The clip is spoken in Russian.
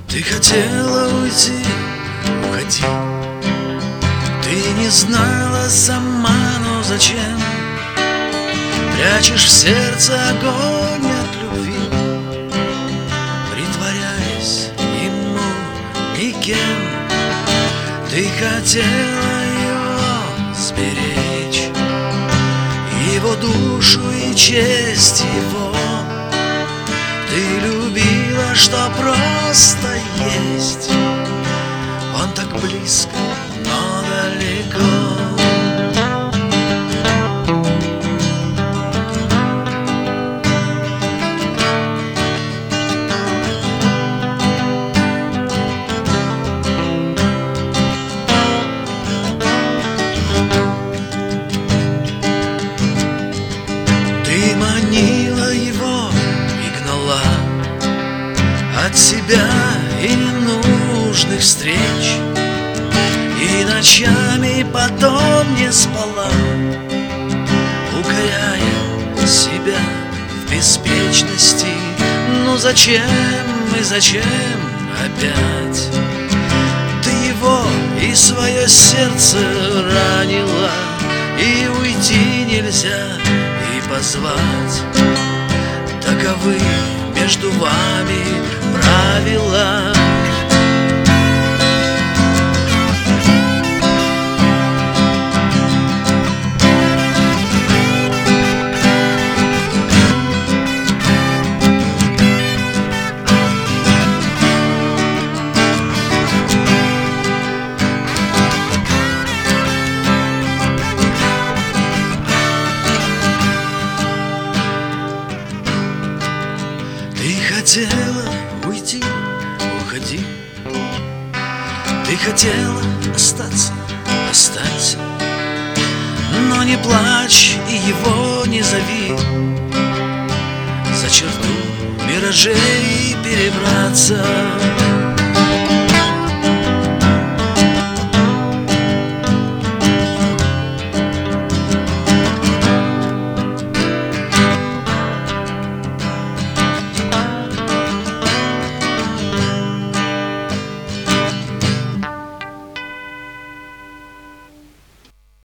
Ты хотела уйти, уходи. Ты не знала сама, но зачем прячешь в сердце огонь от любви, притворяясь ему никем. Ты хотела его сберечь, его душу и честь его. Ты любила, что просто есть. Он так близко, но далеко. Ты манила его и гнала от себя и ненужных встреч, и ночами потом не спала, укоряя себя в беспечности. Ну зачем и зачем опять ты его и свое сердце ранила, и уйти нельзя, и позвать. Таковы между вами правила. Ты хотела уйти, уходи. Ты хотела остаться, останься. Но не плачь и его не зови. За черту миражей перебраться.